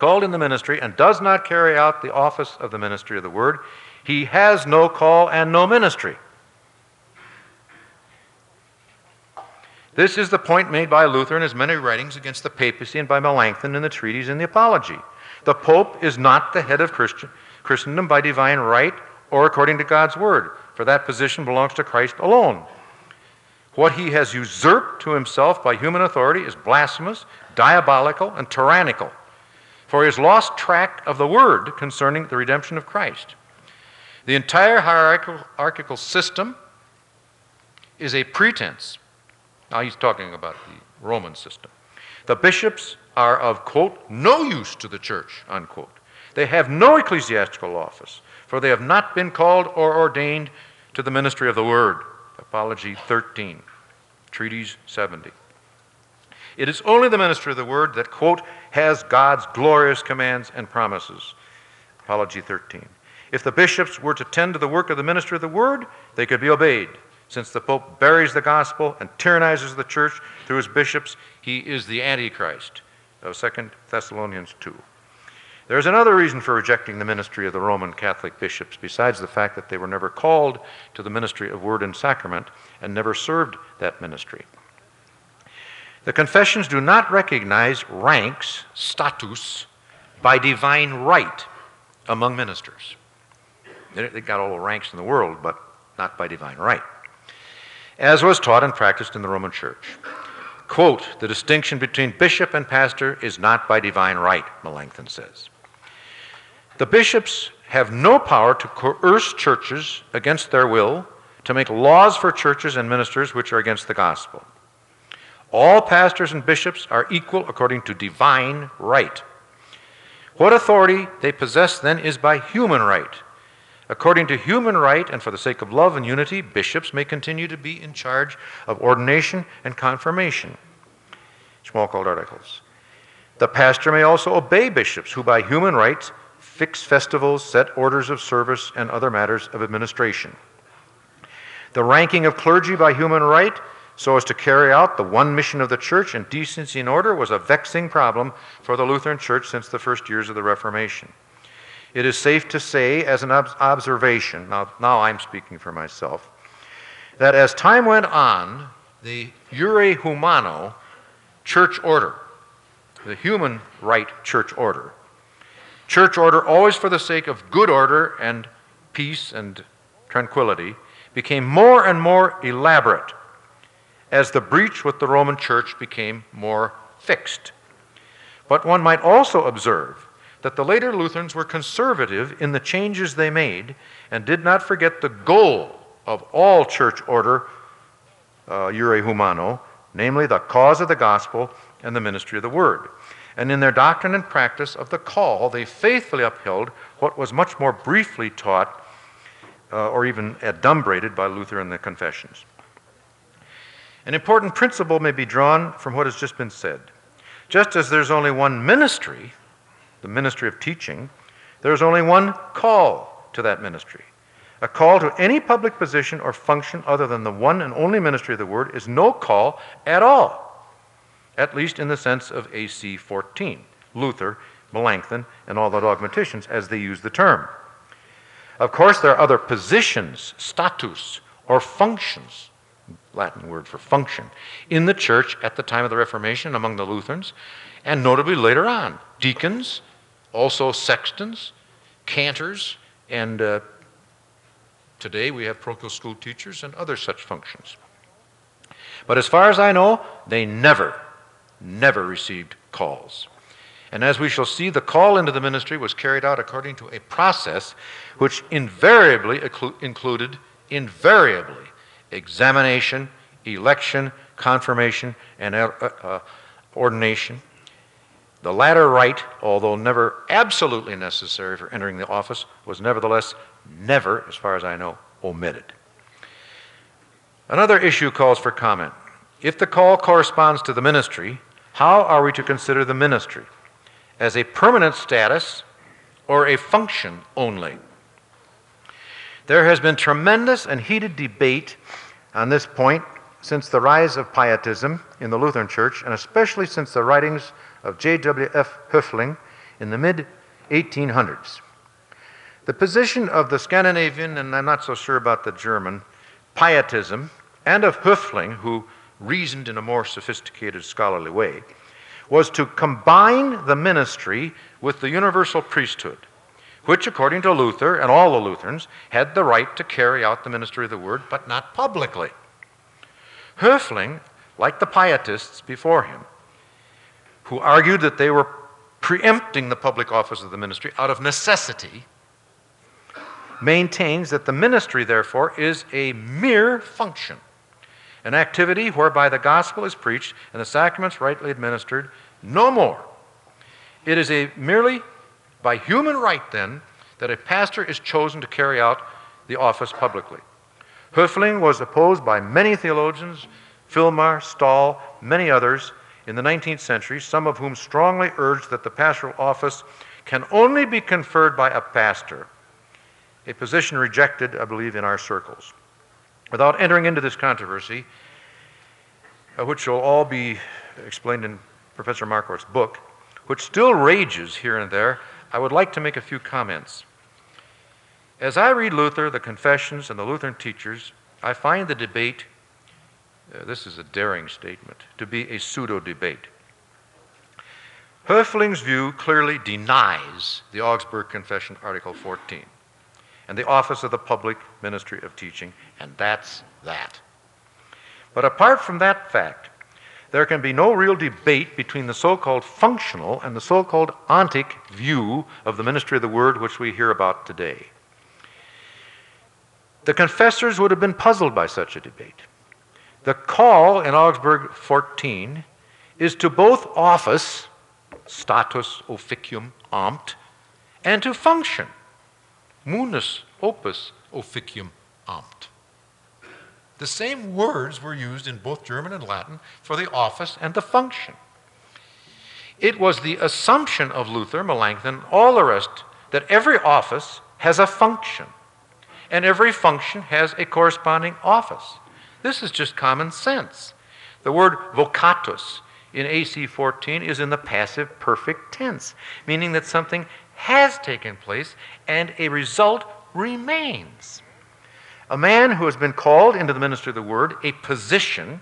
called in the ministry and does not carry out the office of the ministry of the word, he has no call and no ministry. This is the point made by Luther in his many writings against the papacy and by Melanchthon in the treatise and the Apology. The Pope is not the head of Christendom by divine right or according to God's word, for that position belongs to Christ alone. What he has usurped to himself by human authority is blasphemous, diabolical, and tyrannical, for he has lost track of the word concerning the redemption of Christ. The entire hierarchical system is a pretense. Now he's talking about the Roman system. The bishops are of, quote, no use to the church, unquote. They have no ecclesiastical office, for they have not been called or ordained to the ministry of the word. Apology 13, Treatise 70. It is only the ministry of the word that, quote, has God's glorious commands and promises. Apology 13. If the bishops were to tend to the work of the ministry of the word, they could be obeyed. Since the Pope buries the gospel and tyrannizes the church through his bishops, he is the Antichrist of 2 Thessalonians 2. There is another reason for rejecting the ministry of the Roman Catholic bishops, besides the fact that they were never called to the ministry of word and sacrament and never served that ministry. The confessions do not recognize ranks, status, by divine right among ministers. They got all the ranks in the world, but not by divine right, as was taught and practiced in the Roman Church. Quote, the distinction between bishop and pastor is not by divine right, Melanchthon says. The bishops have no power to coerce churches against their will, to make laws for churches and ministers which are against the gospel. All pastors and bishops are equal according to divine right. What authority they possess then is by human right. According to human right and for the sake of love and unity, bishops may continue to be in charge of ordination and confirmation, Schmalkald articles. The pastor may also obey bishops who by human rights fix festivals, set orders of service, and other matters of administration. The ranking of clergy by human right so as to carry out the one mission of the church in decency and order was a vexing problem for the Lutheran Church since the first years of the Reformation. It is safe to say, as an observation, now I'm speaking for myself, that as time went on, the Jure Humano church order, the human right church order always for the sake of good order and peace and tranquility, became more and more elaborate as the breach with the Roman Church became more fixed. But one might also observe that the later Lutherans were conservative in the changes they made and did not forget the goal of all church order, Jure Humano, namely the cause of the gospel and the ministry of the word. And in their doctrine and practice of the call, they faithfully upheld what was much more briefly taught or even adumbrated by Luther in the Confessions. An important principle may be drawn from what has just been said. Just as there's only one ministry, the ministry of teaching, there's only one call to that ministry. A call to any public position or function other than the one and only ministry of the word is no call at all, at least in the sense of AC 14, Luther, Melanchthon, and all the dogmaticians as they use the term. Of course, there are other positions, status, or functions, Latin word for function, in the church at the time of the Reformation among the Lutherans, and notably later on, deacons, also sextons, cantors, and today we have parochial school teachers and other such functions. But as far as I know, they never received calls. And as we shall see, the call into the ministry was carried out according to a process which invariably included examination, election, confirmation, and ordination. The latter rite, although never absolutely necessary for entering the office, was nevertheless never, as far as I know, omitted. Another issue calls for comment. If the call corresponds to the ministry, how are we to consider the ministry? As a permanent status or a function only? There has been tremendous and heated debate on this point since the rise of Pietism in the Lutheran Church, and especially since the writings of J.W.F. Höfling in the mid-1800s. The position of the Scandinavian, and I'm not so sure about the German, pietism, and of Höfling, who reasoned in a more sophisticated scholarly way, was to combine the ministry with the universal priesthood, which, according to Luther and all the Lutherans, had the right to carry out the ministry of the word, but not publicly. Höfling, like the pietists before him, who argued that they were preempting the public office of the ministry out of necessity, maintains that the ministry, therefore, is a mere function, an activity whereby the gospel is preached and the sacraments rightly administered, no more. It is merely by human right, then, that a pastor is chosen to carry out the office publicly. Höfling was opposed by many theologians, Filmar, Stahl, many others in the 19th century, some of whom strongly urged that the pastoral office can only be conferred by a pastor, a position rejected, I believe, in our circles. Without entering into this controversy, which will all be explained in Professor Marquardt's book, which still rages here and there, I would like to make a few comments. As I read Luther, the Confessions, and the Lutheran teachers, I find the debate, this is a daring statement, to be a pseudo-debate. Höfling's view clearly denies the Augsburg Confession, Article 14, and the office of the public ministry of teaching, and that's that. But apart from that fact, there can be no real debate between the so-called functional and the so-called ontic view of the ministry of the word which we hear about today. The confessors would have been puzzled by such a debate. The call in Augsburg 14 is to both office, status officium amt, and to function, munus opus officium amt. The same words were used in both German and Latin for the office and the function. It was the assumption of Luther, Melanchthon, all the rest, that every office has a function, and every function has a corresponding office. This is just common sense. The word vocatus in AC 14 is in the passive perfect tense, meaning that something has taken place and a result remains. A man who has been called into the ministry of the word, a position,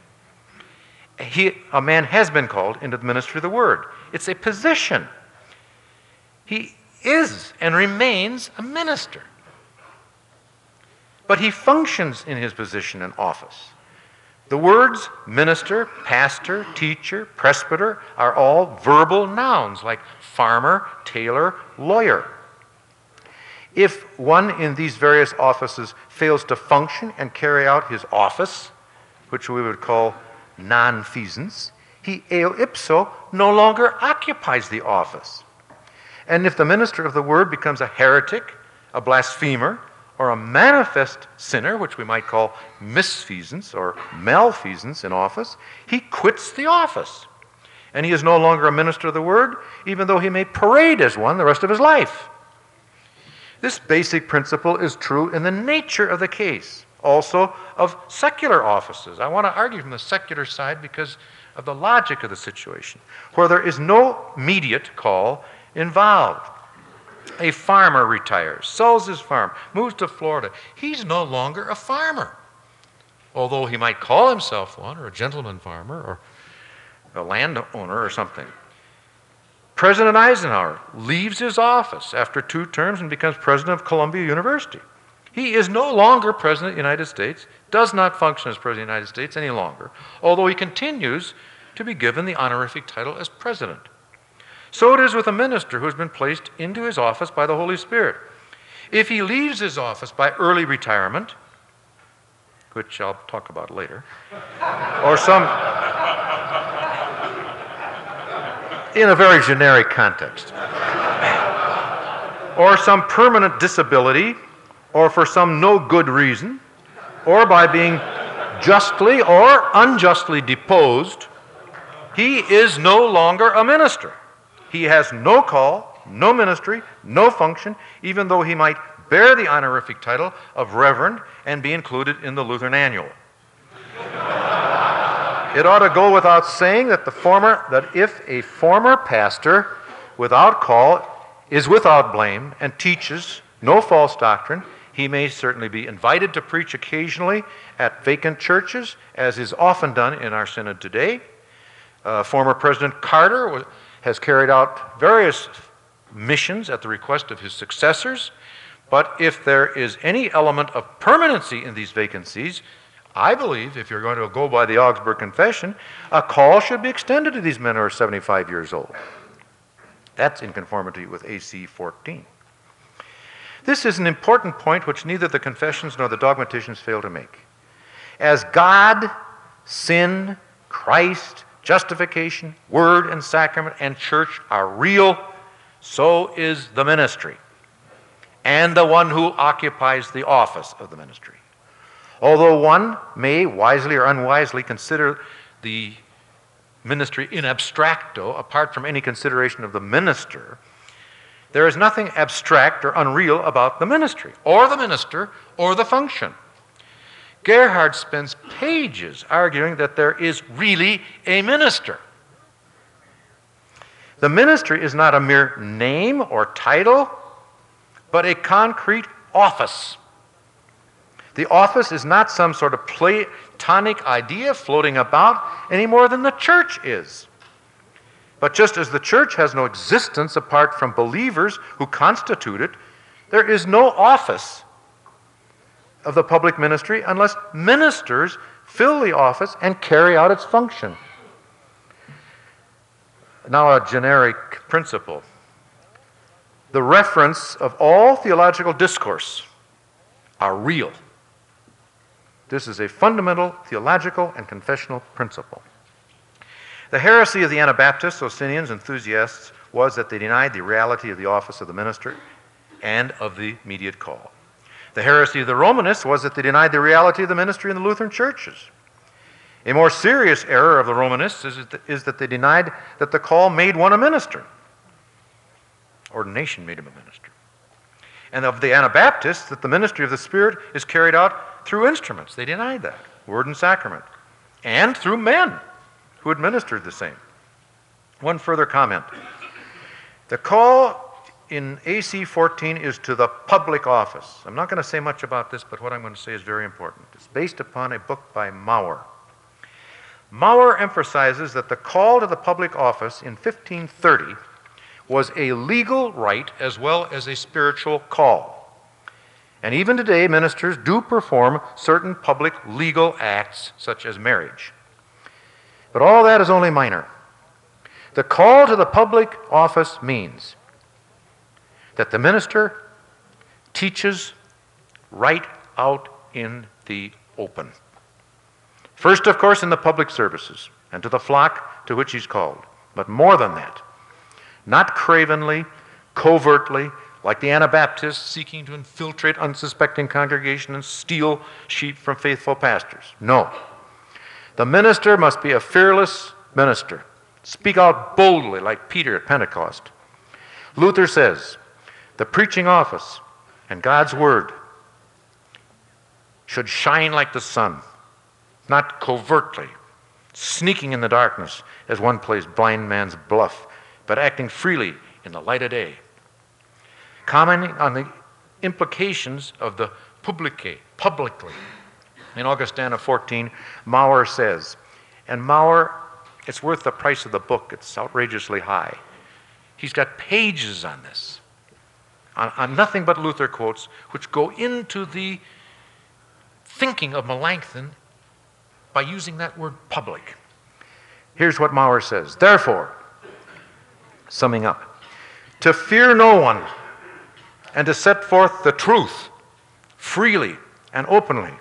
a man has been called into the ministry of the word. It's a position. He is and remains a minister. But he functions in his position and office. The words minister, pastor, teacher, presbyter are all verbal nouns like farmer, tailor, lawyer. If one in these various offices fails to function and carry out his office, which we would call non-feasance, he eo ipso no longer occupies the office. And if the minister of the word becomes a heretic, a blasphemer, or a manifest sinner, which we might call misfeasance or malfeasance in office, he quits the office. And he is no longer a minister of the word, even though he may parade as one the rest of his life. This basic principle is true in the nature of the case, also of secular offices. I want to argue from the secular side because of the logic of the situation, where there is no immediate call involved. A farmer retires, sells his farm, moves to Florida. He's no longer a farmer, although he might call himself one, or a gentleman farmer, or a landowner or something. President Eisenhower leaves his office after 2 terms and becomes president of Columbia University. He is no longer president of the United States, does not function as president of the United States any longer, although he continues to be given the honorific title as president. So it is with a minister who has been placed into his office by the Holy Spirit. If he leaves his office by early retirement, which I'll talk about later, or some, in a very generic context, or some permanent disability, or for some no good reason, or by being justly or unjustly deposed, he is no longer a minister. He has no call, no ministry, no function, even though he might bear the honorific title of Reverend and be included in the Lutheran Annual. It ought to go without saying that if a former pastor without call, is without blame, and teaches no false doctrine, he may certainly be invited to preach occasionally at vacant churches, as is often done in our synod today. Former President Carter has carried out various missions at the request of his successors, but if there is any element of permanency in these vacancies, I believe, if you're going to go by the Augsburg Confession, a call should be extended to these men who are 75 years old. That's in conformity with AC 14. This is an important point which neither the confessions nor the dogmaticians fail to make. As God, sin, Christ, justification, word and sacrament, and church are real, so is the ministry and the one who occupies the office of the ministry. Although one may, wisely or unwisely, consider the ministry in abstracto, apart from any consideration of the minister, there is nothing abstract or unreal about the ministry, or the minister, or the function. Gerhard spends pages arguing that there is really a minister. The ministry is not a mere name or title, but a concrete office. The office is not some sort of Platonic idea floating about any more than the church is. But just as the church has no existence apart from believers who constitute it, there is no office of the public ministry unless ministers fill the office and carry out its function. Now, a generic principle. The reference of all theological discourse are real. This is a fundamental theological and confessional principle. The heresy of the Anabaptists, Socinians, enthusiasts was that they denied the reality of the office of the minister and of the immediate call. The heresy of the Romanists was that they denied the reality of the ministry in the Lutheran churches. A more serious error of the Romanists is that they denied that the call made one a minister. Ordination made him a minister. And of the Anabaptists, that the ministry of the Spirit is carried out through instruments. They denied that, word and sacrament, and through men who administered the same. One further comment. The call in AC 14 is to the public office. I'm not going to say much about this, but what I'm going to say is very important. It's based upon a book by Maurer. Maurer emphasizes that the call to the public office in 1530 was a legal right as well as a spiritual call. And even today, ministers do perform certain public legal acts, such as marriage. But all that is only minor. The call to the public office means that the minister teaches right out in the open. First, of course, in the public services and to the flock to which he's called. But more than that, not cravenly, covertly, like the Anabaptists seeking to infiltrate unsuspecting congregation and steal sheep from faithful pastors. No. The minister must be a fearless minister. Speak out boldly like Peter at Pentecost. Luther says, the preaching office and God's word should shine like the sun, not covertly, sneaking in the darkness as one plays blind man's bluff, but acting freely in the light of day. Commenting on the implications of the publicly. In Augustana 14, Maurer says, and Maurer, it's worth the price of the book, it's outrageously high. He's got pages on this, on nothing but Luther quotes, which go into the thinking of Melanchthon by using that word public. Here's what Maurer says. Therefore, summing up, to fear no one and to set forth the truth freely and openly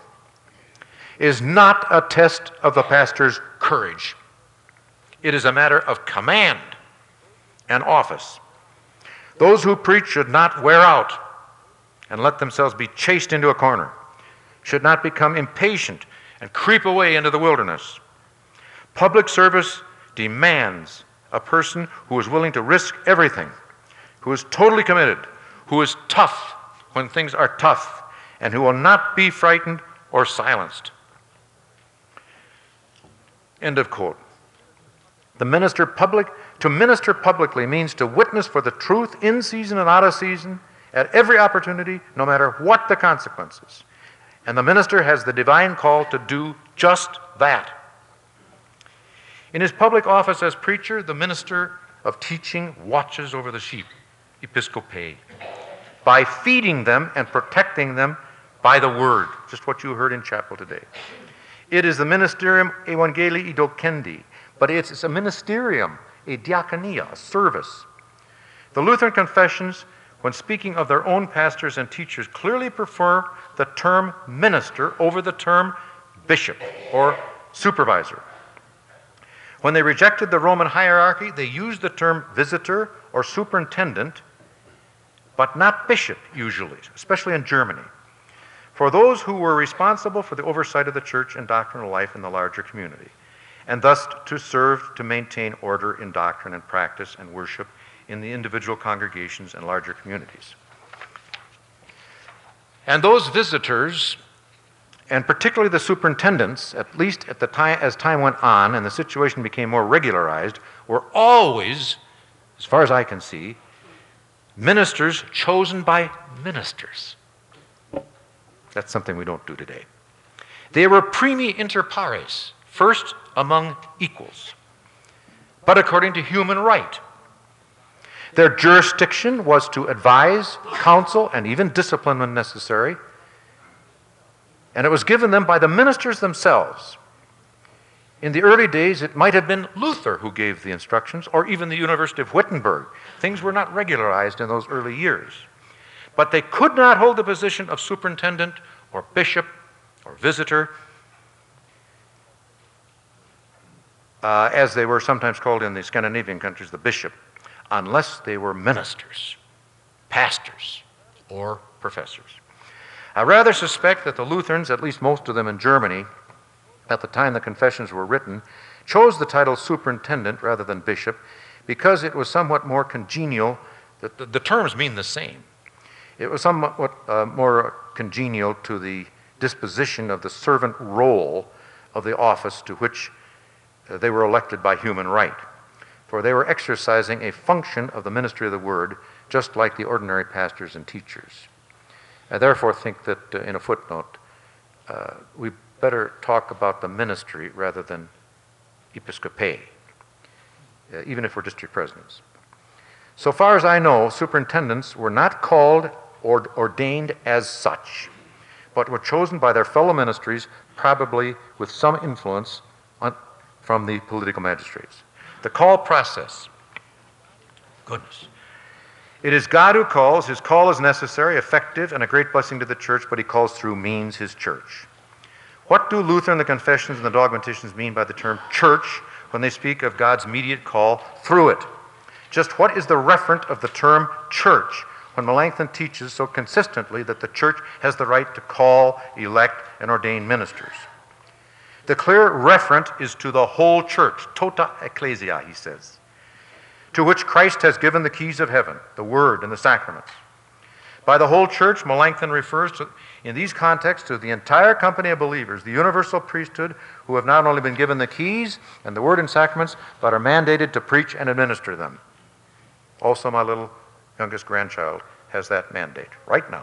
is not a test of the pastor's courage. It is a matter of command and office. Those who preach should not wear out and let themselves be chased into a corner, should not become impatient and creep away into the wilderness. Public service demands a person who is willing to risk everything, who is totally committed, who is tough when things are tough, and who will not be frightened or silenced. End of quote. To minister publicly means to witness for the truth in season and out of season, at every opportunity, no matter what the consequences. And the minister has the divine call to do just that. In his public office as preacher, the minister of teaching watches over the sheep, episcope, by feeding them and protecting them by the word, just what you heard in chapel today. It is the ministerium evangelii docendi, but it's a ministerium, a diaconia, a service. The Lutheran confessions, when speaking of their own pastors and teachers, clearly prefer the term minister over the term bishop or supervisor. When they rejected the Roman hierarchy, they used the term visitor or superintendent, but not bishop usually, especially in Germany, for those who were responsible for the oversight of the church and doctrinal life in the larger community, and thus to serve to maintain order in doctrine and practice and worship in the individual congregations and larger communities. And those visitors, and particularly the superintendents, at least at the time, as time went on and the situation became more regularized, were always, as far as I can see, ministers chosen by ministers. That's something we don't do today. They were primi inter pares, first among equals, but according to human right. Their jurisdiction was to advise, counsel, and even discipline when necessary, and it was given them by the ministers themselves. In the early days, it might have been Luther who gave the instructions, or even the University of Wittenberg. Things were not regularized in those early years. But they could not hold the position of superintendent or bishop or visitor, as they were sometimes called in the Scandinavian countries, the bishop, unless they were ministers, pastors, or professors. I rather suspect that the Lutherans, at least most of them in Germany, at the time the confessions were written, chose the title superintendent rather than bishop because it was somewhat more congenial. The terms mean the same. It was somewhat more congenial to the disposition of the servant role of the office to which they were elected by human right, for they were exercising a function of the ministry of the word, just like the ordinary pastors and teachers. I therefore think that, in a footnote, we better talk about the ministry rather than episcope, even if we're district presidents. So far as I know, superintendents were not called or ordained as such, but were chosen by their fellow ministries, probably with some influence from the political magistrates. The call process. Goodness. It is God who calls. His call is necessary, effective, and a great blessing to the church, but he calls through means his church. What do Luther and the confessions and the dogmaticians mean by the term church when they speak of God's immediate call through it? Just what is the referent of the term church when Melanchthon teaches so consistently that the church has the right to call, elect, and ordain ministers? The clear referent is to the whole church, tota ecclesia, he says, to which Christ has given the keys of heaven, the word and the sacraments. By the whole church, Melanchthon refers to, in these contexts, to the entire company of believers, the universal priesthood, who have not only been given the keys and the word and sacraments, but are mandated to preach and administer them. Also, my little youngest grandchild has that mandate right now.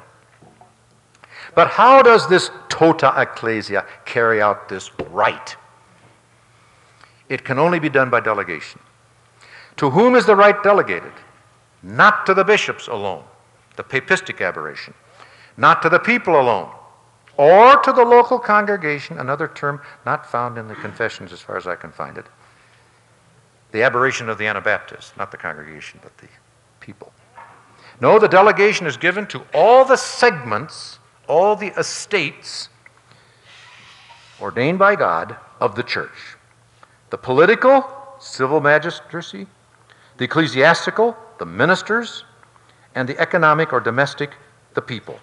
But how does this tota ecclesia carry out this right? It can only be done by delegation. To whom is the right delegated? Not to the bishops alone, the papistic aberration. Not to the people alone, or to the local congregation, another term not found in the confessions as far as I can find it. The aberration of the Anabaptists, not the congregation, but the people. No, the delegation is given to all the segments, all the estates ordained by God of the church. The political, civil magistracy, the ecclesiastical, the ministers, and the economic or domestic, the people.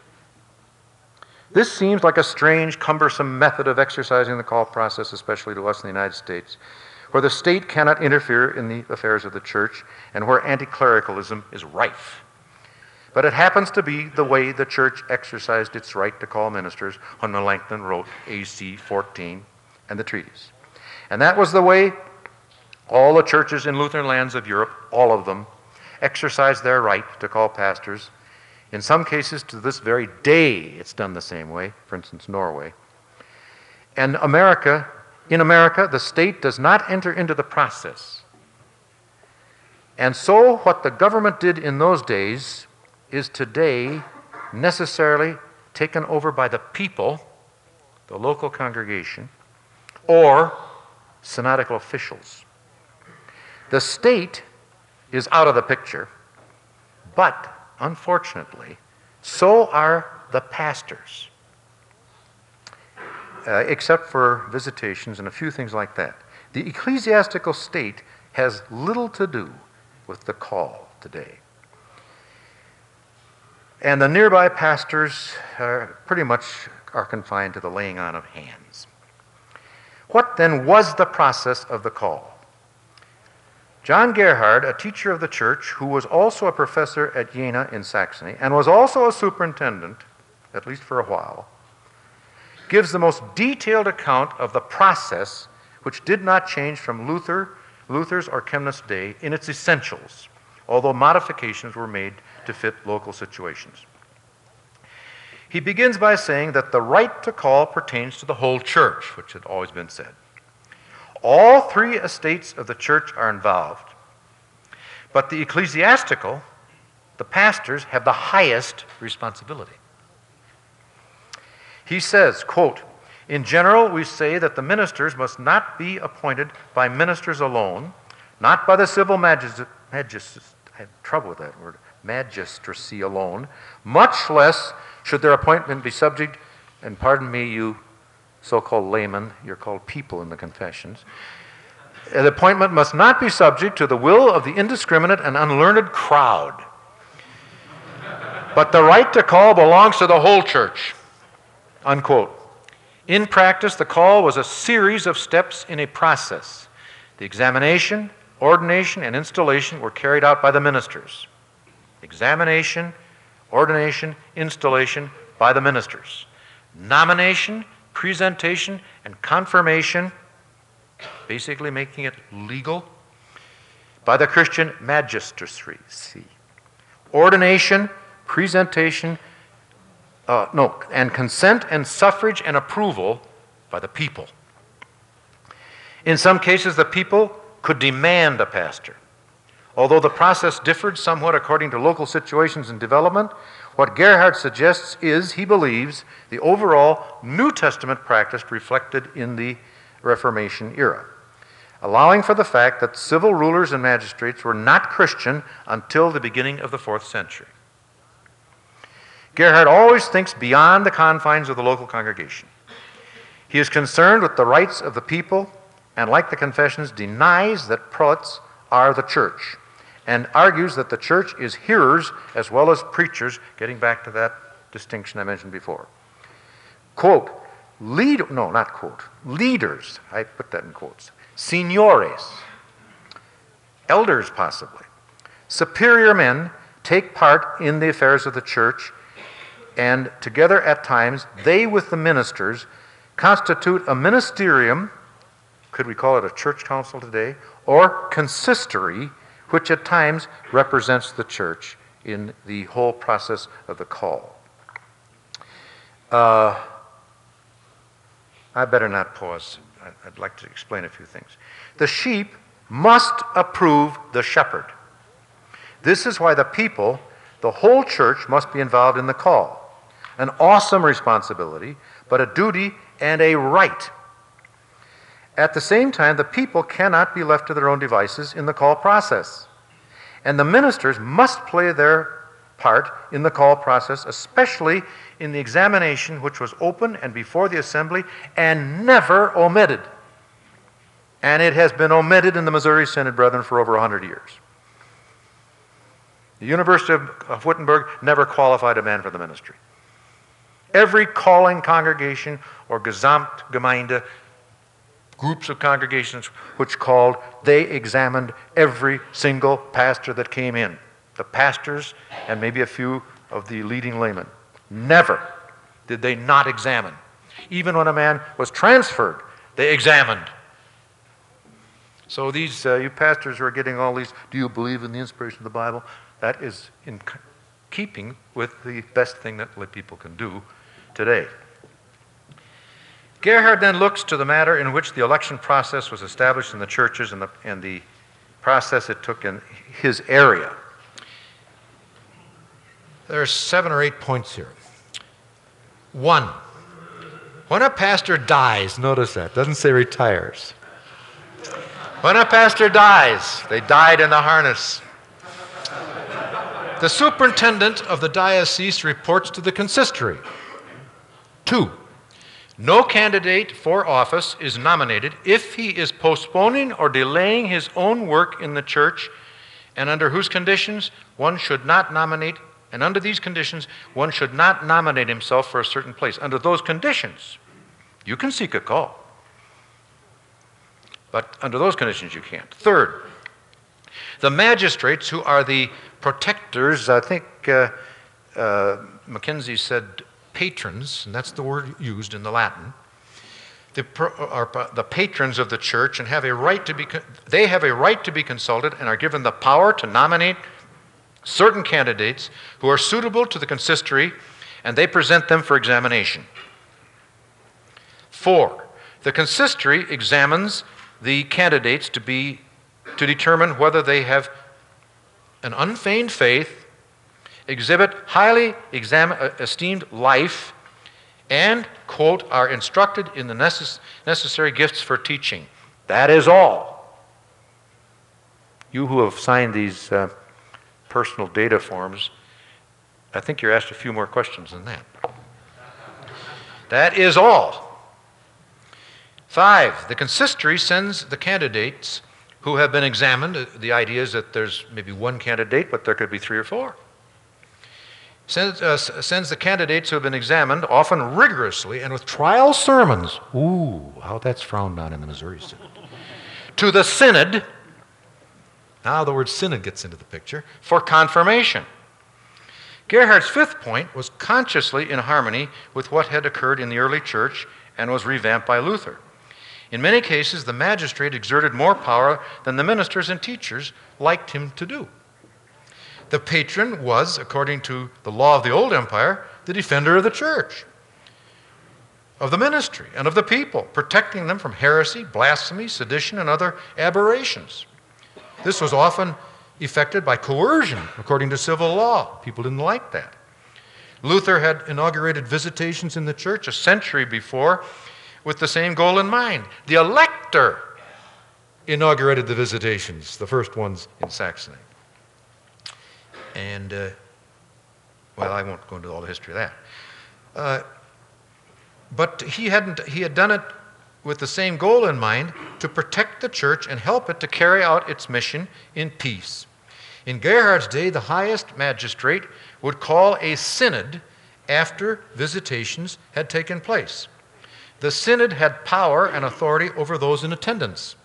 This seems like a strange, cumbersome method of exercising the call process, especially to us in the United States, where the state cannot interfere in the affairs of the church and where anti-clericalism is rife. But it happens to be the way the church exercised its right to call ministers when Melanchthon wrote AC 14 and the treatise. And that was the way All the churches in Lutheran lands of Europe, all of them, exercise their right to call pastors. In some cases, to this very day, it's done the same way, for instance, Norway. And in America, the state does not enter into the process. And so what the government did in those days is today necessarily taken over by the people, the local congregation, or synodical officials. The state is out of the picture, but unfortunately, so are the pastors, except for visitations and a few things like that. The ecclesiastical state has little to do with the call today. And the nearby pastors pretty much are confined to the laying on of hands. What then was the process of the call? John Gerhard, a teacher of the church who was also a professor at Jena in Saxony and was also a superintendent, at least for a while, gives the most detailed account of the process which did not change from Luther's or Chemnitz' day in its essentials, although modifications were made to fit local situations. He begins by saying that the right to call pertains to the whole church, which had always been said. All three estates of the church are involved, but the ecclesiastical, the pastors, have the highest responsibility. He says, quote, "In general, we say that the ministers must not be appointed by ministers alone, not by the civil magistracy, I have trouble with that word, magistracy alone, much less should their appointment be subject," and pardon me, you so-called laymen, you're called people in the confessions, "the appointment must not be subject to the will of the indiscriminate and unlearned crowd. But the right to call belongs to the whole church," unquote. In practice, the call was a series of steps in a process. The examination, ordination, and installation were carried out by the ministers. Examination, ordination, installation by the ministers. Nomination, presentation, and confirmation, basically making it legal, by the Christian magistracy. Ordination, presentation, and consent and suffrage and approval by the people. In some cases, the people could demand a pastor. Although the process differed somewhat according to local situations and development, what Gerhard suggests is, he believes, the overall New Testament practice reflected in the Reformation era, allowing for the fact that civil rulers and magistrates were not Christian until the beginning of the 4th century. Gerhard always thinks beyond the confines of the local congregation. He is concerned with the rights of the people and, like the confessions, denies that prelates are the church and argues that the church is hearers as well as preachers, getting back to that distinction I mentioned before. Quote, leaders, I put that in quotes, signores, elders possibly, superior men take part in the affairs of the church, and together at times, they with the ministers constitute a ministerium, could we call it a church council today, or consistory, which at times represents the church in the whole process of the call. I better not pause. I'd like to explain a few things. The sheep must approve the shepherd. This is why the people, the whole church, must be involved in the call. An awesome responsibility, but a duty and a right. At the same time, the people cannot be left to their own devices in the call process. And the ministers must play their part in the call process, especially in the examination, which was open and before the assembly and never omitted. And it has been omitted in the Missouri Synod, brethren, for over 100 years. The University of Wittenberg never qualified a man for the ministry. Every calling congregation or Gesamtgemeinde, groups of congregations which called, they examined every single pastor that came in. The pastors and maybe a few of the leading laymen. Never did they not examine. Even when a man was transferred, they examined. So these, you pastors who are getting all these, do you believe in the inspiration of the Bible? That is in keeping with the best thing that lay people can do today. Gerhard then looks to the manner in which the election process was established in the churches and the process it took in his area. There are 7 or 8 points here. 1, when a pastor dies, notice that, doesn't say retires. When a pastor dies, they died in the harness. The superintendent of the diocese reports to the consistory. 2, no candidate for office is nominated if he is postponing or delaying his own work in the church, and under whose conditions one should not nominate, and under these conditions one should not nominate himself for a certain place. Under those conditions, you can seek a call. But under those conditions, you can't. 3rd, the magistrates who are the protectors, I think Mackenzie said patrons, and that's the word used in the Latin, are the patrons of the church and have a right to be, they have a right to be consulted and are given the power to nominate certain candidates who are suitable to the consistory, and they present them for examination. 4, the consistory examines the candidates to determine whether they have an unfeigned faith, exhibit highly esteemed life, and, quote, are instructed in the necessary gifts for teaching. That is all. You who have signed these personal data forms, I think you're asked a few more questions than that. That is all. 5, the consistory sends the candidates who have been examined. The idea is that there's maybe 1 candidate, but there could be 3 or 4. Sends the candidates who have been examined, often rigorously and with trial sermons. Ooh, how that's frowned on in the Missouri Synod. To the synod, now the word synod gets into the picture, for confirmation. Gerhard's 5th point was consciously in harmony with what had occurred in the early church and was revamped by Luther. In many cases, the magistrate exerted more power than the ministers and teachers liked him to do. The patron was, according to the law of the old empire, the defender of the church, of the ministry, and of the people, protecting them from heresy, blasphemy, sedition, and other aberrations. This was often effected by coercion, according to civil law. People didn't like that. Luther had inaugurated visitations in the church a century before with the same goal in mind. The elector inaugurated the visitations, the first ones in Saxony. And, well, I won't go into all the history of that. But he had done it with the same goal in mind, to protect the church and help it to carry out its mission in peace. In Gerhard's day, the highest magistrate would call a synod after visitations had taken place. The synod had power and authority over those in attendance.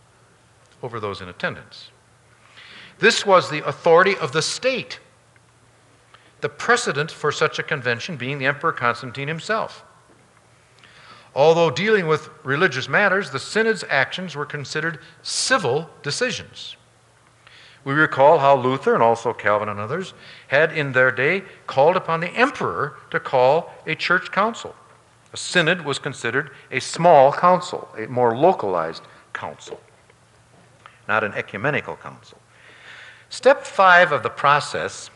This was the authority of the state, the precedent for such a convention being the Emperor Constantine himself. Although dealing with religious matters, the synod's actions were considered civil decisions. We recall how Luther, and also Calvin and others, had in their day called upon the emperor to call a church council. A synod was considered a small council, a more localized council, not an ecumenical council. Step 5 of the process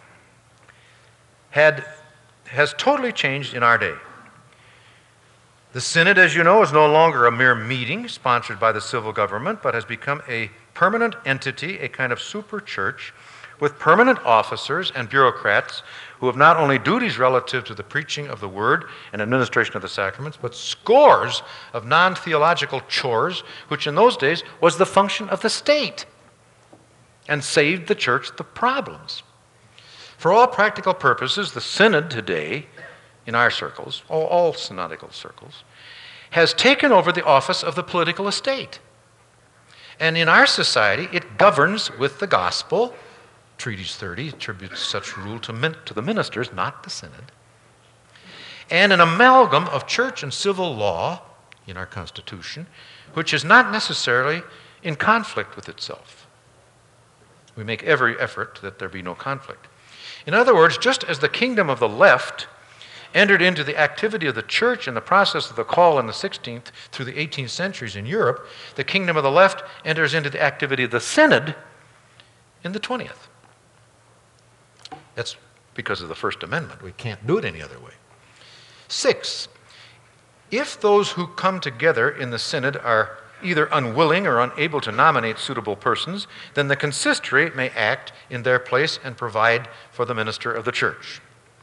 has totally changed in our day. The synod, as you know, is no longer a mere meeting sponsored by the civil government, but has become a permanent entity, a kind of super church, with permanent officers and bureaucrats who have not only duties relative to the preaching of the word and administration of the sacraments, but scores of non-theological chores, which in those days was the function of the state and saved the church the problems. For all practical purposes, the synod today, in our circles, all synodical circles, has taken over the office of the political estate. And in our society, it governs with the gospel. Treatise 30 attributes such rule to the ministers, not the synod. And an amalgam of church and civil law in our Constitution, which is not necessarily in conflict with itself. We make every effort that there be no conflict. In other words, just as the kingdom of the left entered into the activity of the church in the process of the call in the 16th through the 18th centuries in Europe, the kingdom of the left enters into the activity of the synod in the 20th. That's because of the First Amendment. We can't do it any other way. 6, if those who come together in the synod are either unwilling or unable to nominate suitable persons, then the consistory may act in their place and provide for the minister of the church.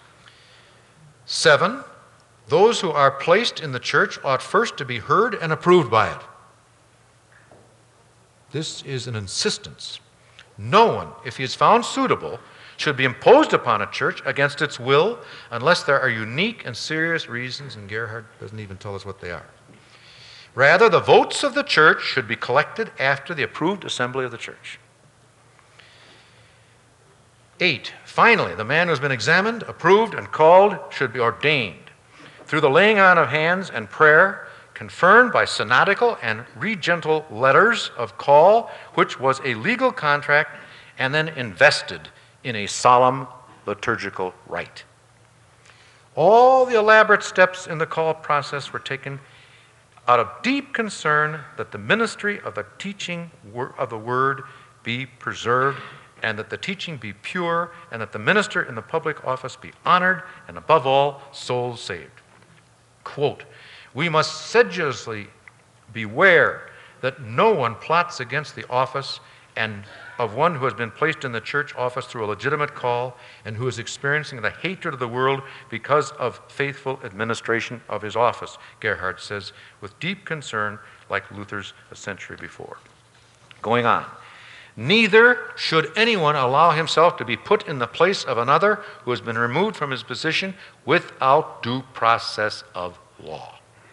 7, those who are placed in the church ought first to be heard and approved by it. This is an insistence. No one, if he is found suitable, should be imposed upon a church against its will unless there are unique and serious reasons, and Gerhard doesn't even tell us what they are. Rather, the votes of the church should be collected after the approved assembly of the church. 8, finally, the man who has been examined, approved, and called should be ordained through the laying on of hands and prayer, confirmed by synodical and regental letters of call, which was a legal contract, and then invested in a solemn liturgical rite. All the elaborate steps in the call process were taken out of deep concern that the ministry of the teaching of the word be preserved, and that the teaching be pure, and that the minister in the public office be honored, and above all, souls saved. Quote, we must sedulously beware that no one plots against the office and of one who has been placed in the church office through a legitimate call and who is experiencing the hatred of the world because of faithful administration of his office, Gerhard says, with deep concern like Luther's a century before. Going on. Neither should anyone allow himself to be put in the place of another who has been removed from his position without due process of law.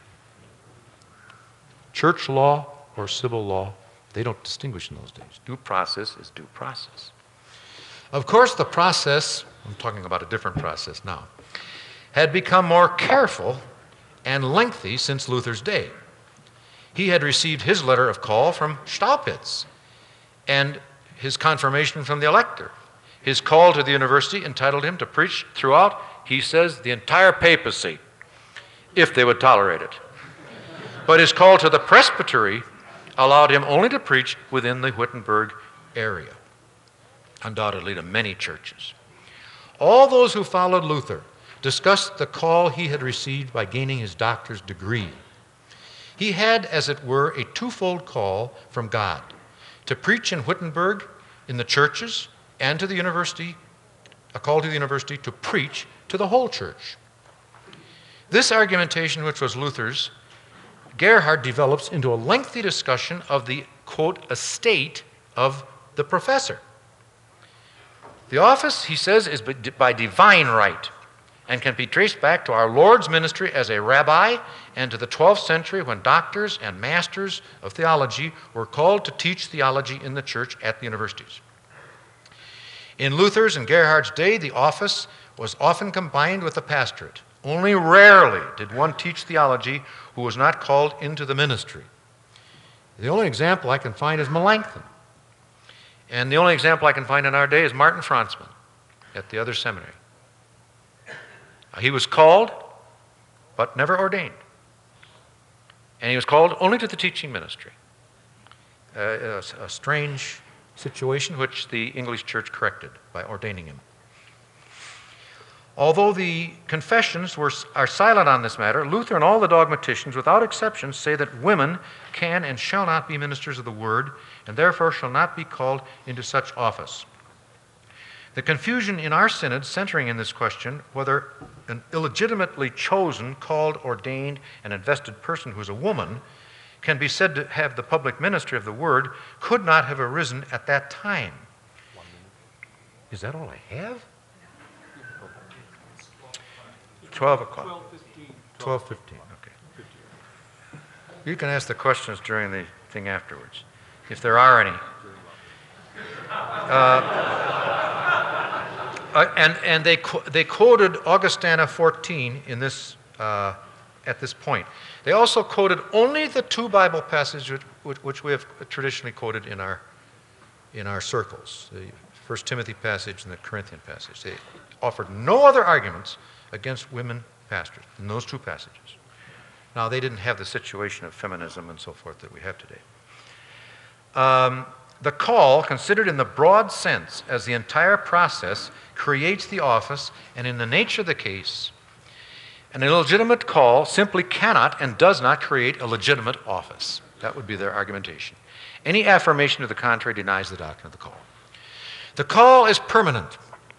Church law or civil law, they don't distinguish in those days. Due process is due process. Of course, the process, I'm talking about a different process now, had become more careful and lengthy since Luther's day. He had received his letter of call from Staupitz and his confirmation from the elector. His call to the university entitled him to preach throughout, he says, the entire papacy, if they would tolerate it. But his call to the presbytery allowed him only to preach within the Wittenberg area, undoubtedly to many churches. All those who followed Luther discussed the call he had received by gaining his doctor's degree. He had, as it were, a twofold call from God, to preach in Wittenberg in the churches, and to the university, a call to the university to preach to the whole church. This argumentation, which was Luther's, Gerhard develops into a lengthy discussion of the, quote, estate of the professor. The office, he says, is by divine right and can be traced back to our Lord's ministry as a rabbi and to the 12th century when doctors and masters of theology were called to teach theology in the church at the universities. In Luther's and Gerhard's day, the office was often combined with the pastorate. Only rarely did one teach theology who was not called into the ministry. The only example I can find is Melanchthon. And the only example I can find in our day is Martin Franzmann at the other seminary. He was called, but never ordained. And he was called only to the teaching ministry. A strange situation which the English church corrected by ordaining him. Although the confessions are silent on this matter, Luther and all the dogmaticians, without exception, say that women can and shall not be ministers of the word, and therefore shall not be called into such office. The confusion in our synod centering in this question, whether an illegitimately chosen, called, ordained, and invested person who is a woman can be said to have the public ministry of the word, could not have arisen at that time. Is that all I have? 12 o'clock. 12:15, okay. You can ask the questions during the thing afterwards, if there are any. And they quoted Augustana 14 in this at this point. They also quoted only the two Bible passages which we have traditionally quoted in our circles, the 1 Timothy passage and the Corinthian passage. They offered no other arguments against women pastors in those two passages. Now, they didn't have the situation of feminism and so forth that we have today. The call, considered in the broad sense as the entire process, creates the office, and in the nature of the case, an illegitimate call simply cannot and does not create a legitimate office. That would be their argumentation. Any affirmation to the contrary denies the doctrine of the call. The call is permanent.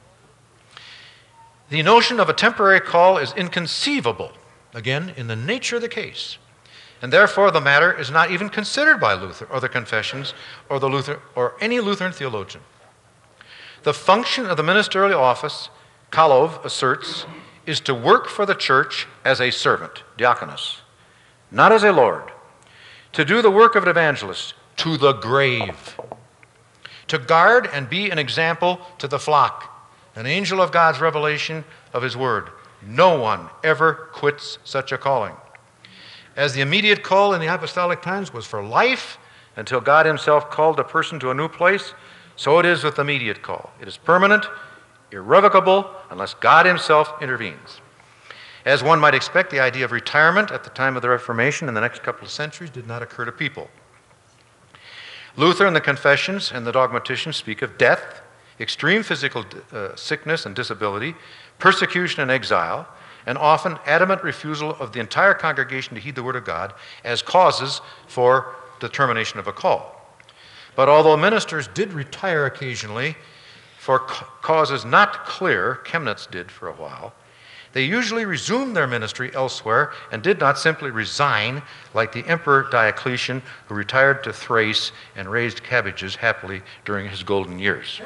The notion of a temporary call is inconceivable, again, in the nature of the case. And therefore, the matter is not even considered by Luther or the Confessions or any Lutheran theologian. The function of the ministerial office, Kalov asserts, is to work for the church as a servant, diakonos, not as a lord, to do the work of an evangelist to the grave, to guard and be an example to the flock, an angel of God's revelation of his word. No one ever quits such a calling. As the immediate call in the apostolic times was for life until God himself called a person to a new place, so it is with the immediate call. It is permanent, irrevocable, unless God himself intervenes. As one might expect, the idea of retirement at the time of the Reformation in the next couple of centuries did not occur to people. Luther and the Confessions and the dogmaticians speak of death, extreme physical sickness and disability, persecution and exile, and often adamant refusal of the entire congregation to heed the word of God as causes for the termination of a call. But although ministers did retire occasionally for causes not clear, Chemnitz did for a while, they usually resumed their ministry elsewhere and did not simply resign like the Emperor Diocletian, who retired to Thrace and raised cabbages happily during his golden years.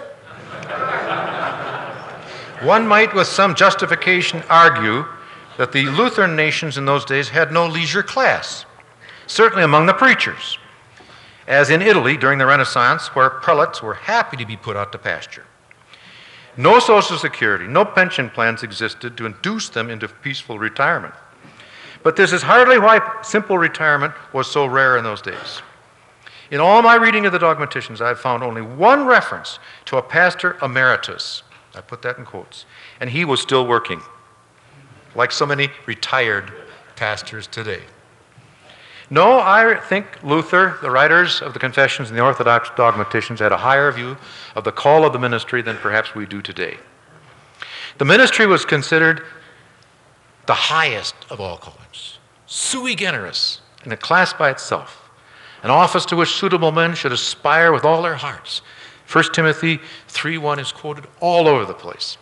One might with some justification argue that the Lutheran nations in those days had no leisure class, certainly among the preachers, as in Italy during the Renaissance, where prelates were happy to be put out to pasture. No Social Security, no pension plans existed to induce them into peaceful retirement. But this is hardly why simple retirement was so rare in those days. In all my reading of the dogmaticians, I've found only one reference to a pastor emeritus. I put that in quotes. And he was still working, like so many retired pastors today. No, I think Luther, the writers of the Confessions, and the Orthodox dogmaticians had a higher view of the call of the ministry than perhaps we do today. The ministry was considered the highest of all callings, sui generis, in a class by itself, an office to which suitable men should aspire with all their hearts. 1 Timothy 3:1 is quoted all over the place.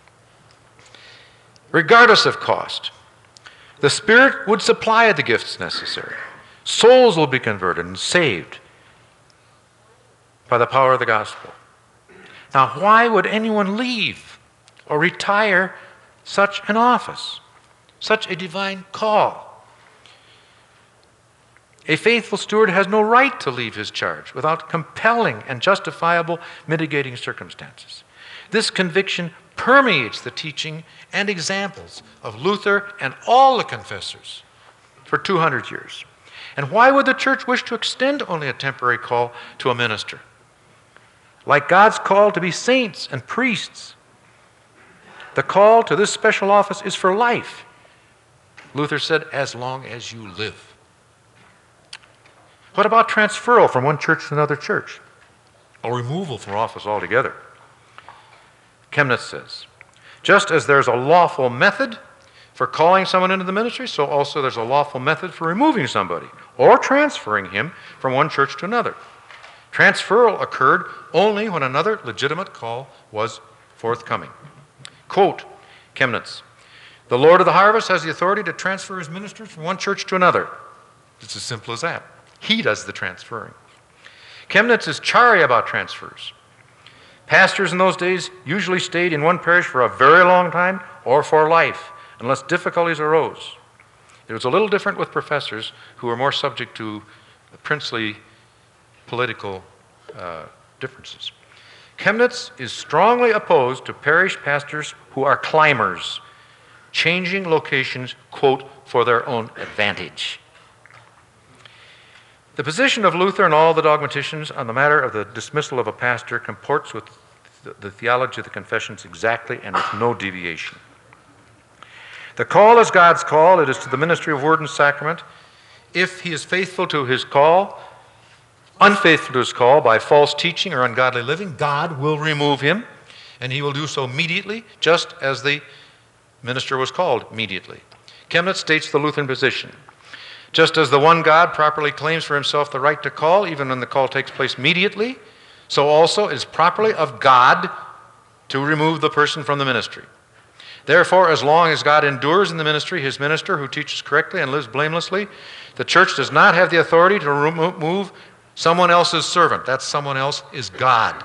Regardless of cost, the Spirit would supply the gifts necessary. Souls will be converted and saved by the power of the gospel. Now, why would anyone leave or retire such an office, such a divine call? A faithful steward has no right to leave his charge without compelling and justifiable mitigating circumstances. This conviction permeates the teaching and examples of Luther and all the confessors for 200 years. And why would the church wish to extend only a temporary call to a minister? Like God's call to be saints and priests, the call to this special office is for life. Luther said, as long as you live. What about transferal from one church to another church? Or removal from office altogether? Chemnitz says, just as there's a lawful method for calling someone into the ministry, so also there's a lawful method for removing somebody or transferring him from one church to another. Transferal occurred only when another legitimate call was forthcoming. Quote, Chemnitz, the Lord of the harvest has the authority to transfer his ministers from one church to another. It's as simple as that. He does the transferring. Chemnitz is chary about transfers. Pastors in those days usually stayed in one parish for a very long time or for life, unless difficulties arose. It was a little different with professors who were more subject to princely political differences. Chemnitz is strongly opposed to parish pastors who are climbers, changing locations, quote, for their own advantage. The position of Luther and all the dogmaticians on the matter of the dismissal of a pastor comports with the theology of the confessions exactly and with no deviation. The call is God's call. It is to the ministry of word and sacrament. If he is faithful to his call, unfaithful to his call by false teaching or ungodly living, God will remove him, and he will do so immediately, just as the minister was called immediately. Chemnitz states the Lutheran position. Just as the one God properly claims for himself the right to call, even when the call takes place immediately, so also it is properly of God to remove the person from the ministry. Therefore, as long as God endures in the ministry his minister who teaches correctly and lives blamelessly, the church does not have the authority to remove someone else's servant. That someone else is God.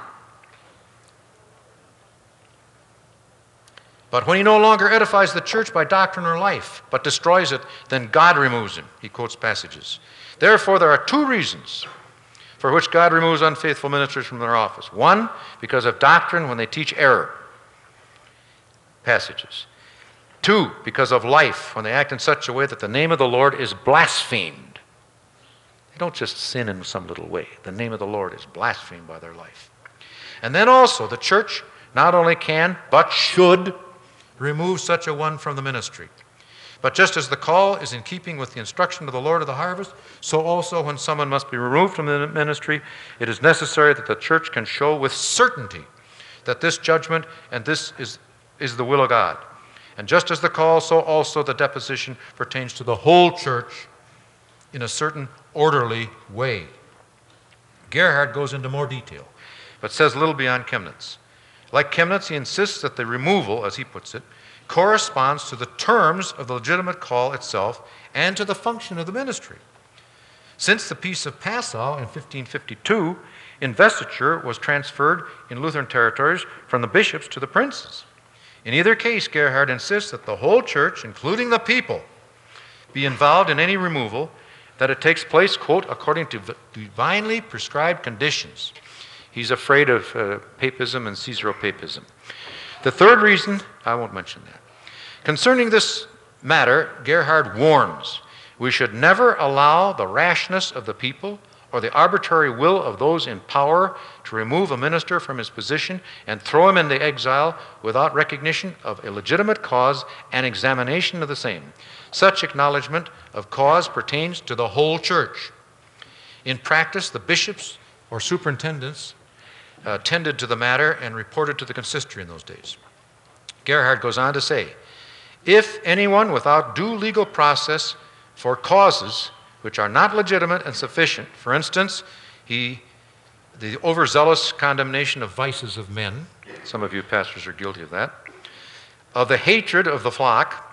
But when he no longer edifies the church by doctrine or life, but destroys it, then God removes him. He quotes passages. Therefore, there are two reasons for which God removes unfaithful ministers from their office. One, because of doctrine when they teach error. Passages. Two, because of life when they act in such a way that the name of the Lord is blasphemed. They don't just sin in some little way. The name of the Lord is blasphemed by their life. And then also, the church not only can, but should remove such a one from the ministry. But just as the call is in keeping with the instruction of the Lord of the harvest, so also when someone must be removed from the ministry, it is necessary that the church can show with certainty that this judgment and this is the will of God. And just as the call, so also the deposition pertains to the whole church in a certain orderly way. Gerhard goes into more detail, but says little beyond Chemnitz. Like Chemnitz, he insists that the removal, as he puts it, corresponds to the terms of the legitimate call itself and to the function of the ministry. Since the Peace of Passau in 1552, investiture was transferred in Lutheran territories from the bishops to the princes. In either case, Gerhard insists that the whole church, including the people, be involved in any removal, that it takes place, quote, according to divinely prescribed conditions. He's afraid of papism and Caesaropapism. The third reason, I won't mention that. Concerning this matter, Gerhard warns, we should never allow the rashness of the people or the arbitrary will of those in power to remove a minister from his position and throw him into exile without recognition of a legitimate cause and examination of the same. Such acknowledgement of cause pertains to the whole church. In practice, the bishops or superintendents tended to the matter and reported to the consistory in those days. Gerhard goes on to say, if anyone without due legal process for causes which are not legitimate and sufficient, for instance, the overzealous condemnation of vices of men, some of you pastors are guilty of that, of the hatred of the flock,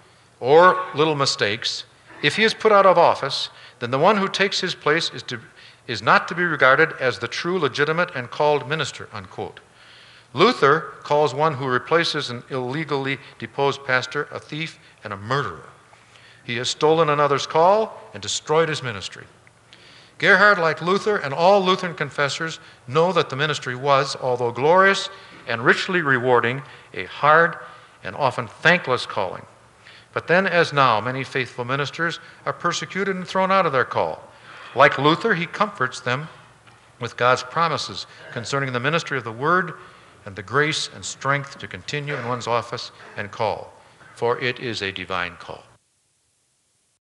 or little mistakes, if he is put out of office, then the one who takes his place is not to be regarded as the true, legitimate, and called minister, unquote. Luther calls one who replaces an illegally deposed pastor a thief and a murderer. He has stolen another's call and destroyed his ministry. Gerhard, like Luther and all Lutheran confessors, know that the ministry was, although glorious and richly rewarding, a hard and often thankless calling. But then, as now, many faithful ministers are persecuted and thrown out of their call. Like Luther, he comforts them with God's promises concerning the ministry of the Word and the grace and strength to continue in one's office and call, for it is a divine call.